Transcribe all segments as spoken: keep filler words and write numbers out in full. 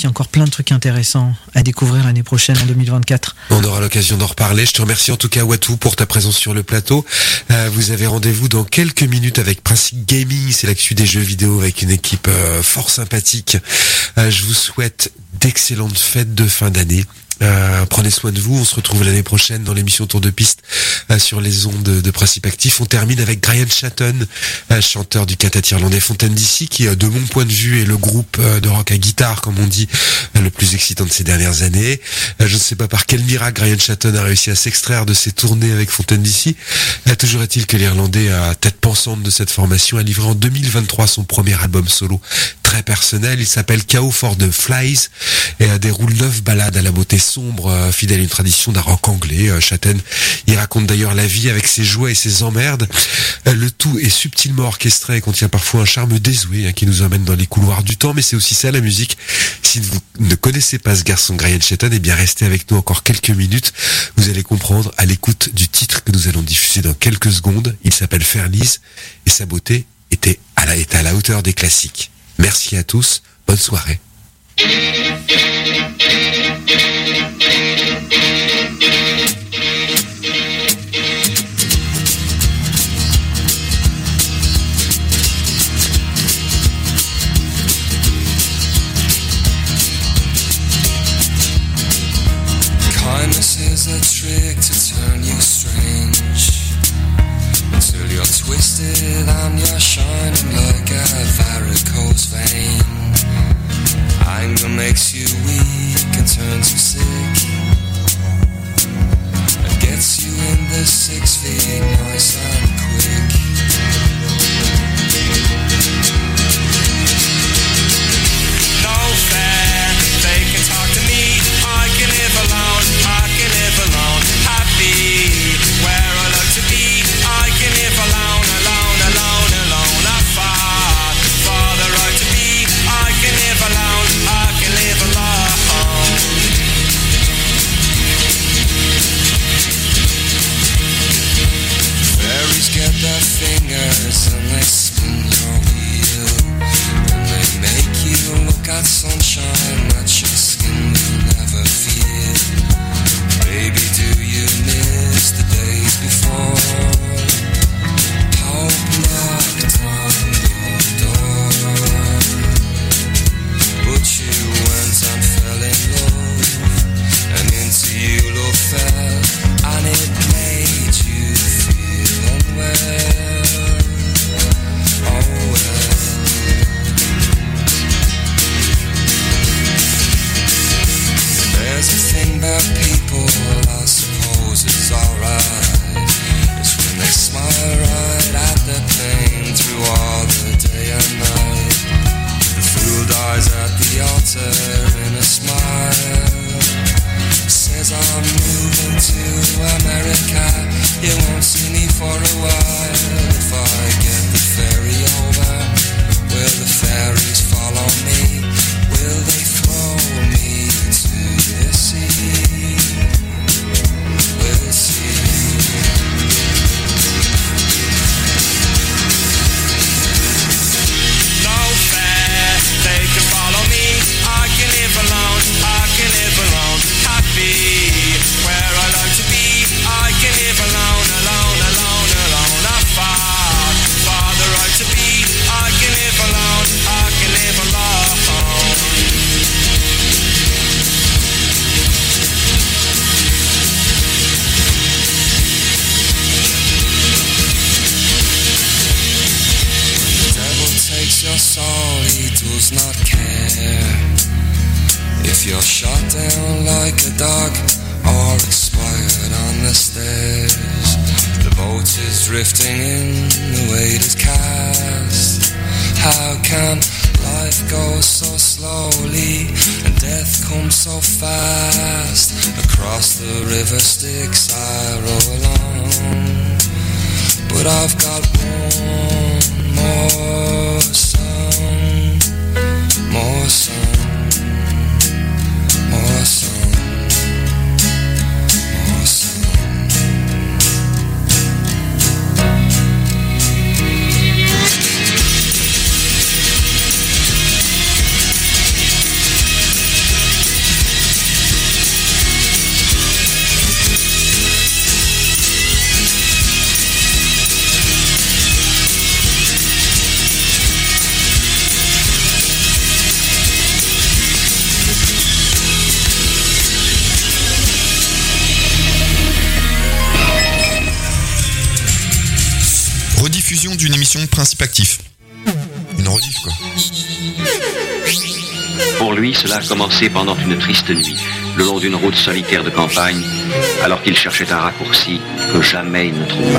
aussi encore plein de trucs intéressants à découvrir l'année prochaine, en deux mille vingt-quatre. On aura l'occasion d'en reparler. Je te remercie en tout cas, Watou, pour ta présence sur le plateau. Euh, vous avez rendez-vous dans quelques minutes avec Principe Gaming. C'est l'actu des jeux vidéo avec une équipe euh, fort sympathique. Euh, je vous souhaite d'excellentes fêtes de fin d'année. Euh, prenez soin de vous, on se retrouve l'année prochaine dans l'émission Tour de Piste euh, sur les ondes de, de Principe Actif. On termine avec Brian Chatton, euh, chanteur du quintet irlandais Fontaine D C, qui euh, de mon point de vue est le groupe euh, de rock à guitare, comme on dit, euh, le plus excitant de ces dernières années. Euh, je ne sais pas par quel miracle Brian Chatton a réussi à s'extraire de ses tournées avec Fontaine D C. Euh, toujours est-il que l'Irlandais, à tête pensante de cette formation, a livré en deux mille vingt-trois son premier album solo très personnel. Il s'appelle Chaos for the Flies et euh, déroule neuf ballades à la beauté sombre, euh, fidèle à une tradition d'un rock anglais. Euh, Chatton, il raconte d'ailleurs la vie avec ses joies et ses emmerdes. Euh, le tout est subtilement orchestré et contient parfois un charme désuet hein, qui nous emmène dans les couloirs du temps, mais c'est aussi ça la musique. Si vous ne connaissez pas ce garçon Brian Chatton, eh bien restez avec nous encore quelques minutes. Vous allez comprendre à l'écoute du titre que nous allons diffuser dans quelques secondes. Il s'appelle Fairlies et sa beauté était à la, est à la hauteur des classiques. Merci à tous, bonne soirée. Kindness is a trick to turn you strange, until you're twisted and you're shining like a varicose vein. Anger makes you weak and turns you sick, and gets you in the six feet nice and quick. No fair, they can talk to me, I can live alone, I can live alone, happy where I like to be, I can live alone, alone, alone, alone, afar, for the right to be, I can live alone, I can live alone. Fairies get their fingers and they spin your wheel, and they make you look at sunshine that your skin will never feel. Baby, do you miss the days before hope knocked on your door, but you went and fell in love, and into you love fell, and it made you feel unwell. Oh well. There's a thing about people I suppose is alright, it's when they smile right at the pain through all the day and night. The fool dies at the altar in a smile, says I'm moving to America, you won't see me for a while. If I get the ferry over, will the fairies follow me? Will they throw me to the sea? We'll see. No fair, they can follow me, I can live alone, I can live alone, happy where I like to be, I can live alone, alone, alone, alone, afar, for the right to be, I can live alone, I can live alone. The devil takes your soul, he does not care if you're shot down like a dog or expired on the stairs. The boat is drifting in, the weight is cast. How can life go so slowly and death comes so fast? Across the river Styx I row along, but I've got one more song, more song, more song, more song. rediffusion d'une émission de Principe Actif. Une rediff, quoi. Pour lui, cela a commencé pendant une triste nuit, le long d'une route solitaire de campagne, alors qu'il cherchait un raccourci que jamais il ne trouva.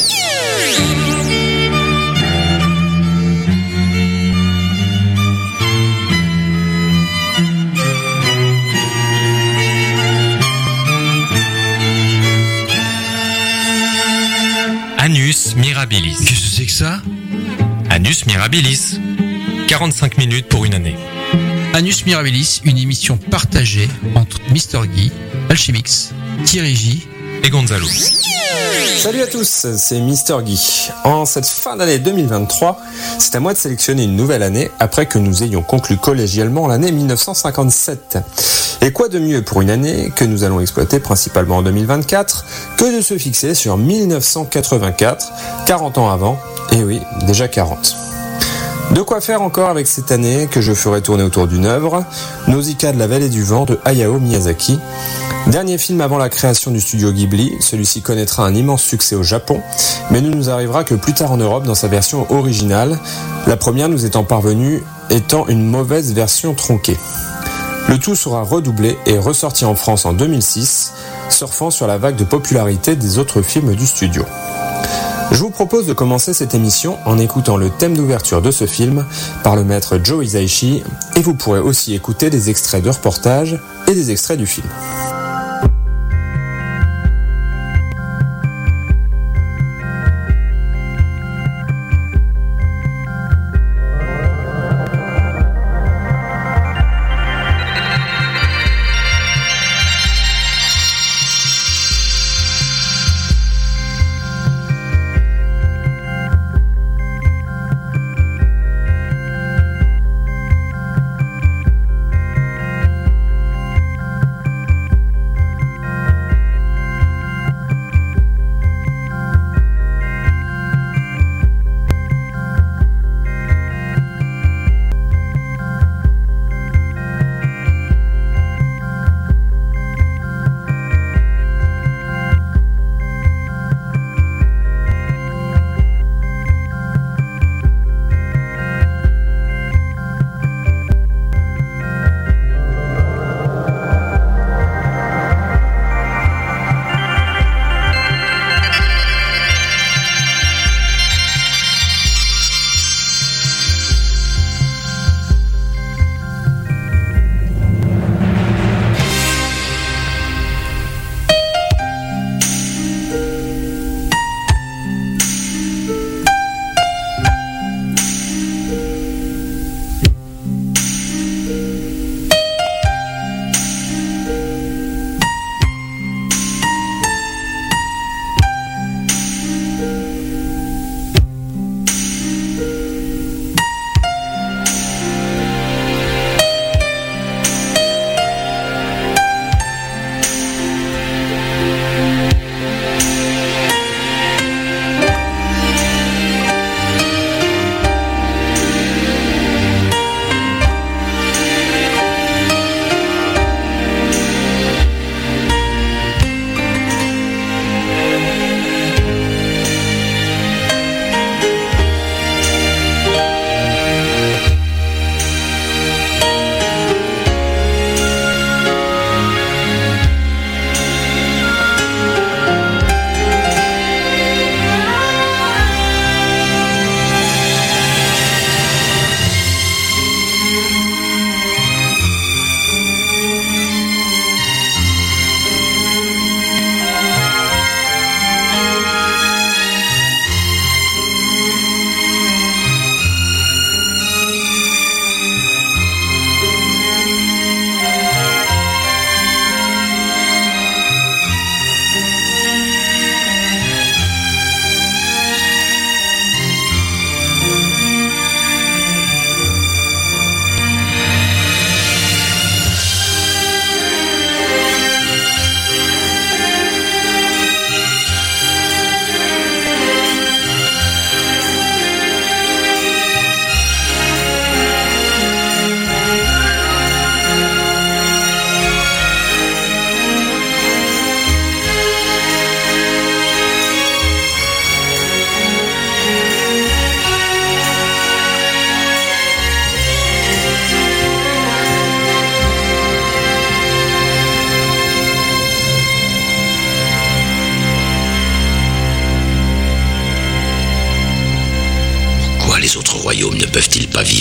Anus Mirabilis. Qu'est-ce que c'est que ça? Anus Mirabilis. quarante-cinq minutes pour une année. Anus Mirabilis, une émission partagée entre Mister Guy, Alchemix, Thierry J et Gonzalo. Salut à tous, c'est Mister Guy. En cette fin d'année deux mille vingt-trois, c'est à moi de sélectionner une nouvelle année après que nous ayons conclu collégialement l'année mille neuf cent cinquante-sept. Et quoi de mieux pour une année que nous allons exploiter principalement en deux mille vingt-quatre que de se fixer sur mille neuf cent quatre-vingt-quatre, quarante ans avant, et oui, déjà quarante. De quoi faire encore avec cette année que je ferai tourner autour d'une œuvre, Nausicaa de la vallée du vent de Hayao Miyazaki. Dernier film avant la création du studio Ghibli, celui-ci connaîtra un immense succès au Japon, mais ne nous arrivera que plus tard en Europe dans sa version originale, la première nous étant parvenue étant une mauvaise version tronquée. Le tout sera redoublé et ressorti en France en deux mille six, surfant sur la vague de popularité des autres films du studio. Je vous propose de commencer cette émission en écoutant le thème d'ouverture de ce film par le maître Joe Hisaishi, et vous pourrez aussi écouter des extraits de reportages et des extraits du film.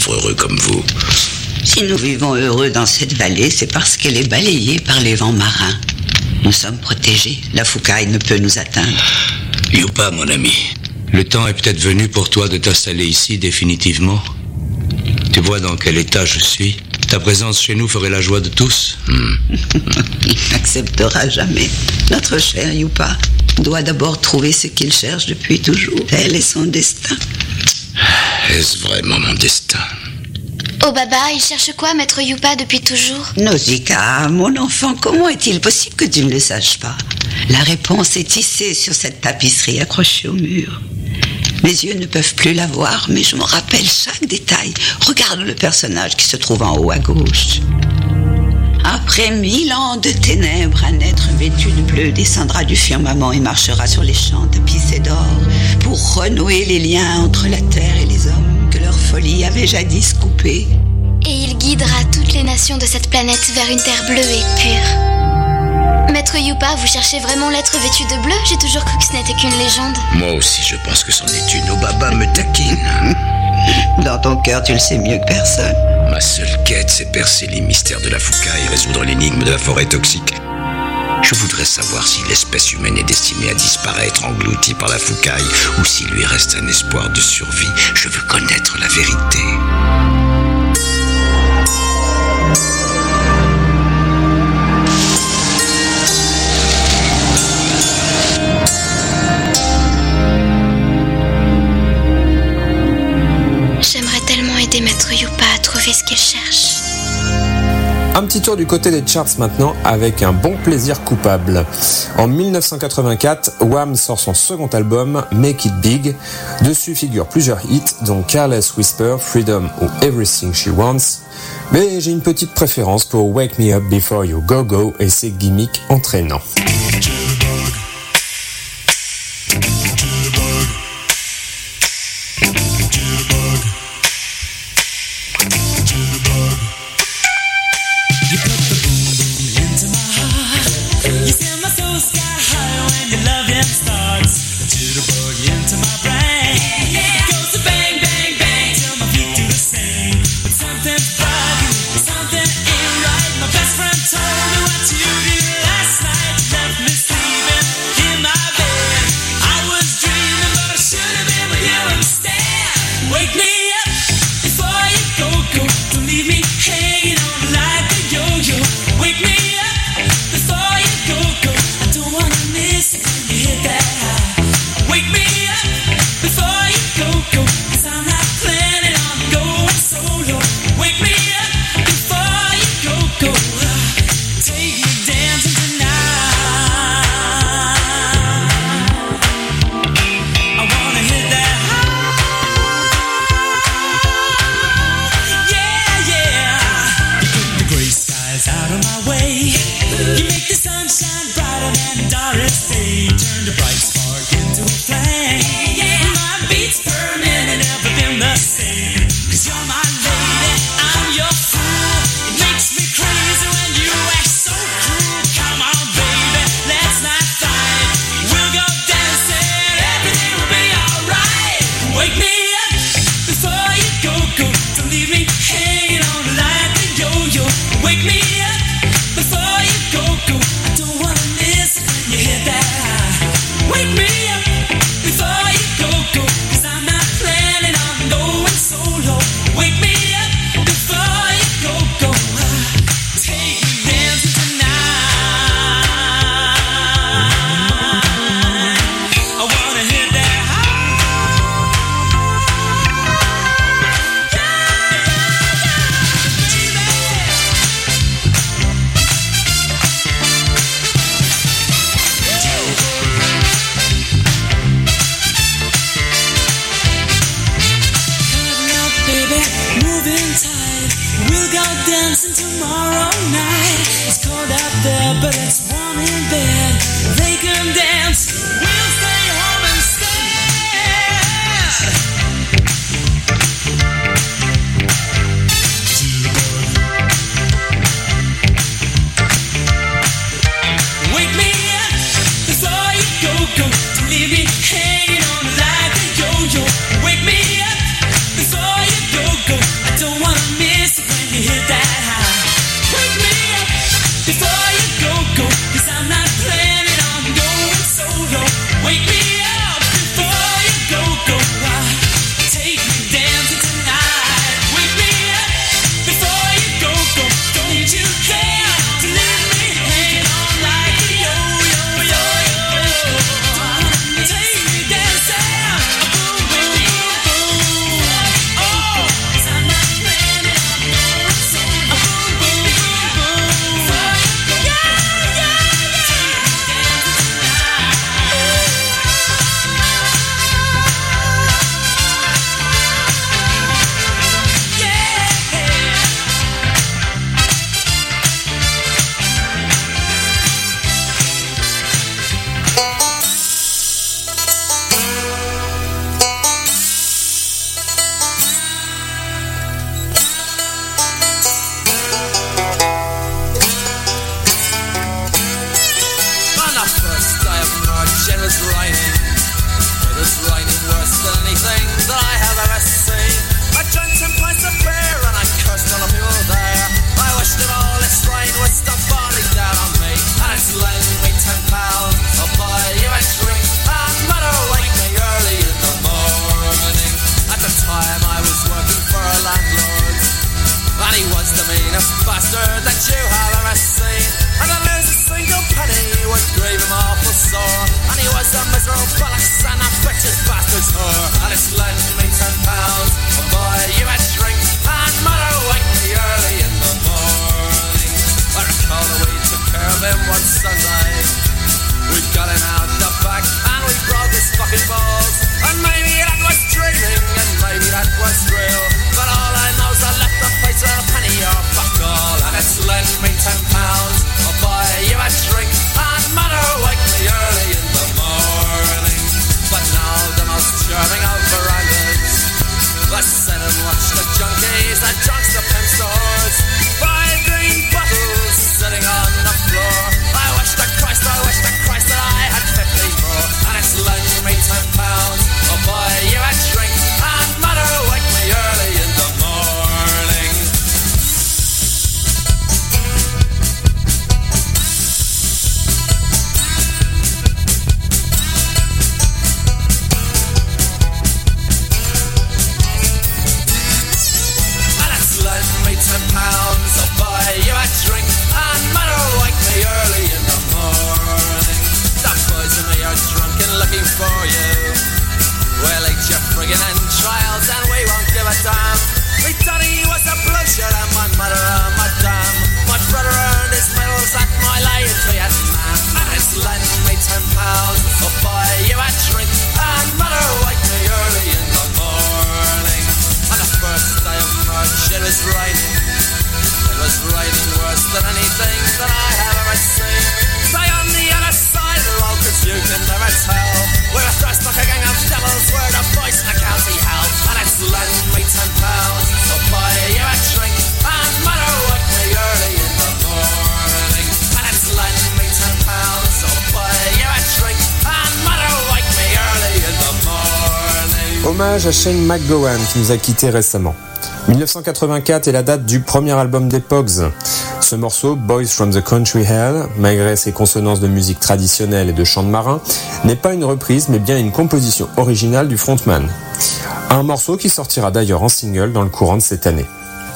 être heureux comme vous. Si nous vivons heureux dans cette vallée, c'est parce qu'elle est balayée par les vents marins. Nous sommes protégés. La Foucaille ne peut nous atteindre. Youpa, mon ami, le temps est peut-être venu pour toi de t'installer ici définitivement. Tu vois dans quel état je suis. Ta présence chez nous ferait la joie de tous. Hmm. Il n'acceptera jamais. Notre cher Youpa doit d'abord trouver ce qu'il cherche depuis toujours. Tel est son destin. Est-ce vraiment mon destin? Oh Baba, il cherche quoi, maître Youpa, depuis toujours? Nausicaa, mon enfant, comment est-il possible que tu ne le saches pas? La réponse est tissée sur cette tapisserie accrochée au mur. Mes yeux ne peuvent plus la voir, mais je me rappelle chaque détail. Regarde le personnage qui se trouve en haut à gauche. Après mille ans de ténèbres, un être vêtu de bleu descendra du firmament et marchera sur les champs tapissés d'or pour renouer les liens entre la terre et les hommes que leur folie avait jadis coupés. Et il guidera toutes les nations de cette planète vers une terre bleue et pure. Maître Youpa, vous cherchez vraiment l'être vêtu de bleu? J'ai toujours cru que ce n'était qu'une légende. Moi aussi, je pense que c'en est une. Obaba me taquine. Dans ton cœur, tu le sais mieux que personne. Ma seule quête, c'est percer les mystères de la Foucaille et résoudre l'énigme de la forêt toxique. Je voudrais savoir si l'espèce humaine est destinée à disparaître engloutie par la Foucaille ou s'il lui reste un espoir de survie. Je veux connaître la vérité. J'aimerais tellement aider maître Youpa à trouver ce qu'il cherche. Un petit tour du côté des charts maintenant avec un bon plaisir coupable. En dix-neuf cent quatre-vingt-quatre, Wham sort son second album Make It Big. Dessus figurent plusieurs hits dont Careless Whisper, Freedom ou Everything She Wants. Mais j'ai une petite préférence pour Wake Me Up Before You Go Go et ses gimmicks entraînants. I don't on Sunday. We got him out the back and we broke his fucking balls. And maybe that was dreaming and maybe that was real, but all I know is I left the place with a penny or fuck all. And it's lend me ten pounds, I'll buy you a drink, and mother wake me early in the morning. But now the most charming of verandas, let's sit and watch the junkies and drunks the pimp stores. Five green bottles sitting on the floor. I wish to Christ, I wish to Christ that I had fifty more. And it's lend me ten pounds, I'll buy you a drink, and mother wake me early in the morning. And it's lend me ten pounds, I'll buy you a drink, and mother wake me early in the morning. The boys and me are drunk and looking for you. We'll eat your friggin' entrails and we won't give a damn. Me daddy was a bloodshed and my mother a madame. My brother earned his medals at my lay in Vietnam. And it's lend me ten pounds, I'll buy you a drink, and mother wake me early in the morning. On the first day of March it was raining. It was raining worse than anything that I have ever seen. Stay on the other side of the road, cause you can never tell. We're a thrust like a gang of devils, we're the boys in the county hell. And it's lend me ten pounds, I'll buy you a drink, and mother wake me early in the morning. And it's lend me ten pounds, I'll buy you a drink, and mother wake me early in the morning. Hommage à Shane McGowan qui nous a quittés récemment. dix-neuf cent quatre-vingt-quatre est la date du premier album des Pogs. Ce morceau, Boys from the Country Hell, malgré ses consonances de musique traditionnelle et de chant de marin, n'est pas une reprise mais bien une composition originale du frontman. Un morceau qui sortira d'ailleurs en single dans le courant de cette année.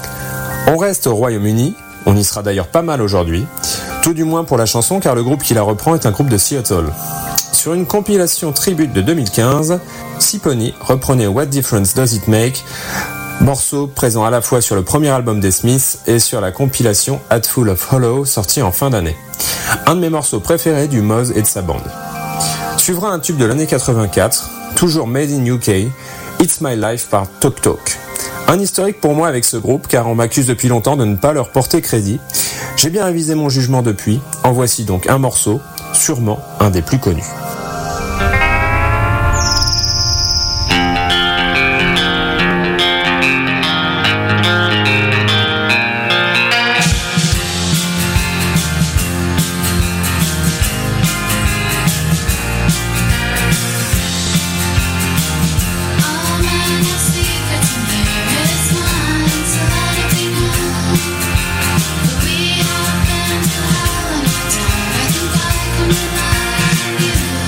On reste au Royaume-Uni, on y sera d'ailleurs pas mal aujourd'hui, tout du moins pour la chanson car le groupe qui la reprend est un groupe de Seattle. Sur une compilation tribute de deux mille quinze, Sipony reprenait What Difference Does It Make, morceau présent à la fois sur le premier album des Smiths et sur la compilation Hatful of Hollow sortie en fin d'année. Un de mes morceaux préférés du Moz et de sa bande. Suivra un tube de l'année quatre-vingt-quatre, toujours made in U K, It's My Life par Talk Talk. Un historique pour moi avec ce groupe car on m'accuse depuis longtemps de ne pas leur porter crédit. J'ai bien révisé mon jugement depuis, en voici donc un morceau, sûrement un des plus connus. You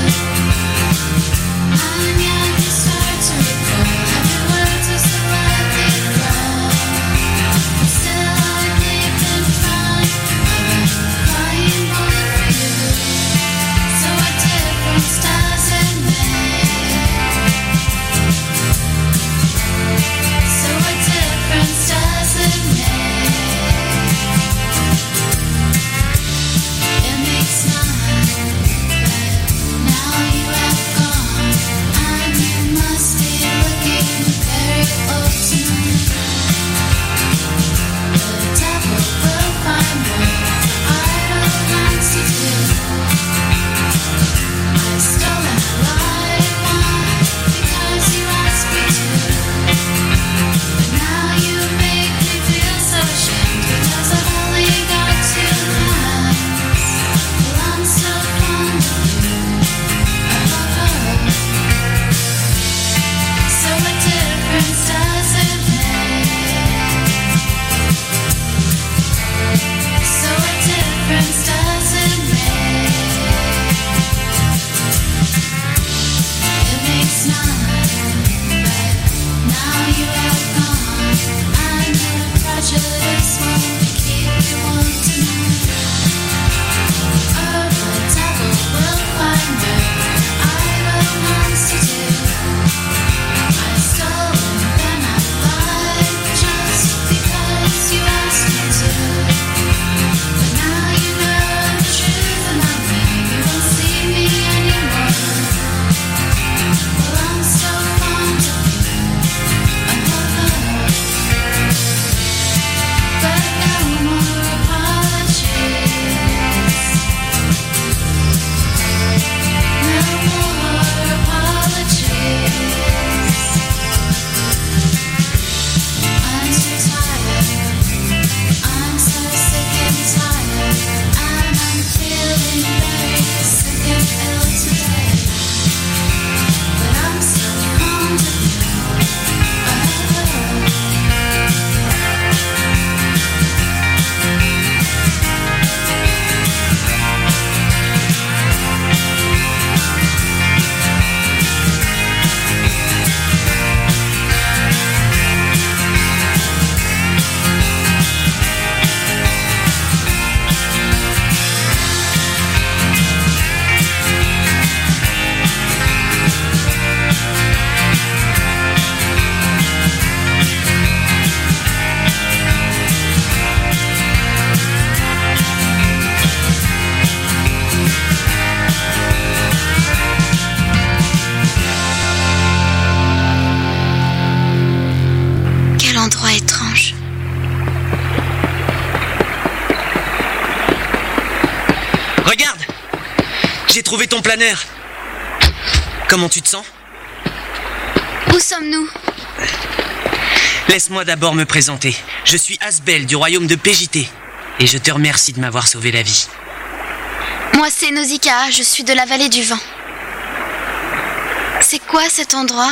Regarde! J'ai trouvé ton planeur. Comment tu te sens? Où sommes-nous? Laisse-moi d'abord me présenter. Je suis Asbel du royaume de P J T. Et je te remercie de m'avoir sauvé la vie. Moi, c'est Nausicaa, je suis de la vallée du vent. C'est quoi cet endroit?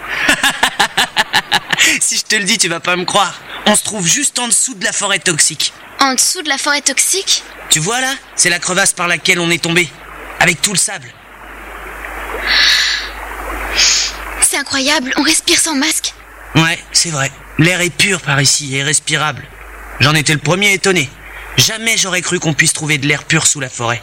Si je te le dis, tu vas pas me croire. On se trouve juste en dessous de la forêt toxique. En dessous de la forêt toxique? Tu vois là? C'est la crevasse par laquelle on est tombé. Avec tout le sable. C'est incroyable, on respire sans masque. Ouais, c'est vrai. L'air est pur par ici et respirable. J'en étais le premier étonné. Jamais j'aurais cru qu'on puisse trouver de l'air pur sous la forêt.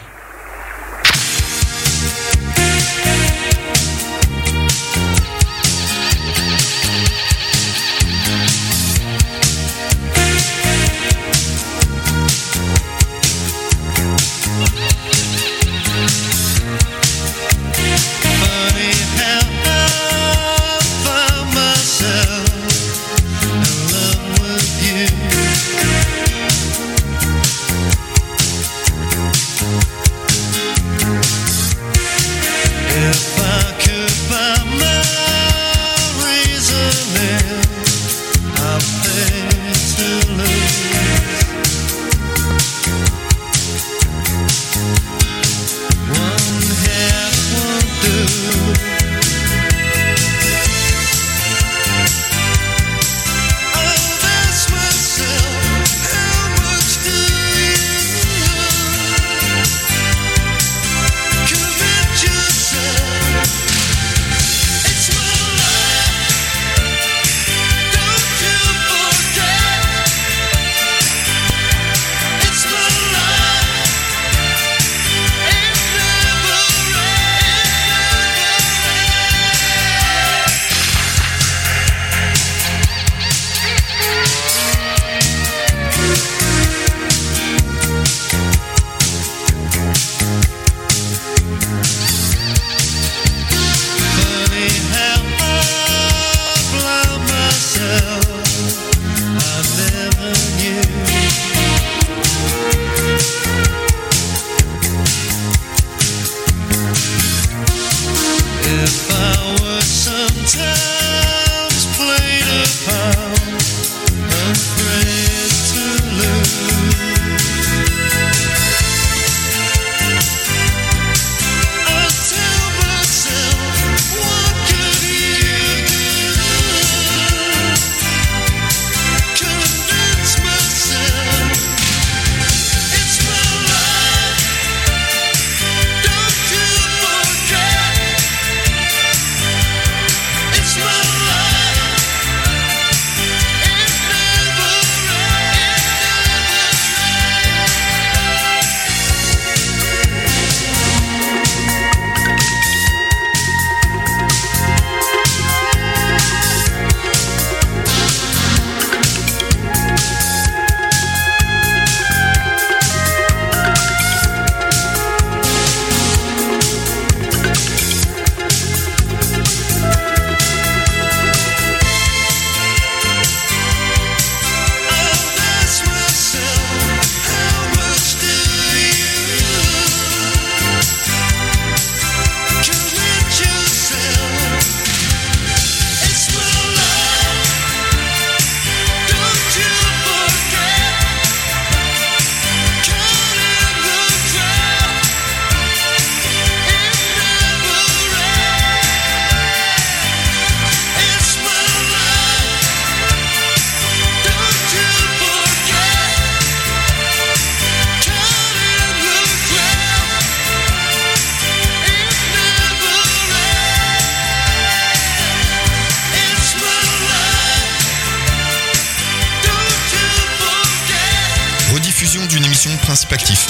Principe actif.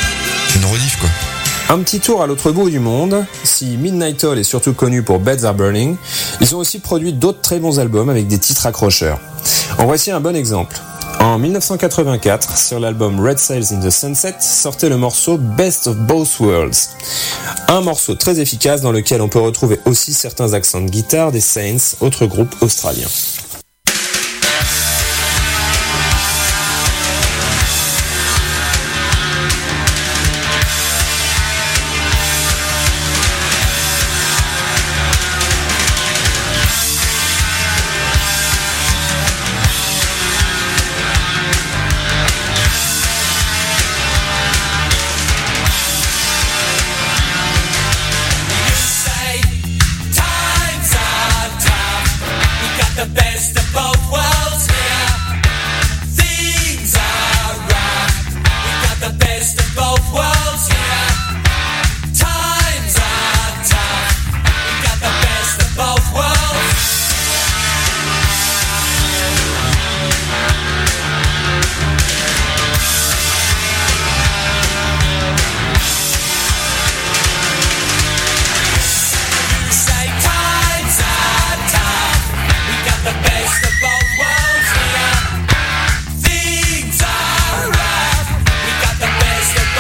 Une rediff quoi. Un petit tour à l'autre bout du monde. Si Midnight Oil est surtout connu pour Beds Are Burning, ils ont aussi produit d'autres très bons albums avec des titres accrocheurs. En voici un bon exemple. En dix-neuf cent quatre-vingt-quatre, sur l'album Red Sails in the Sunset, sortait le morceau Best of Both Worlds. Un morceau très efficace dans lequel on peut retrouver aussi certains accents de guitare des Saints, autre groupe australien. best of both worlds. You're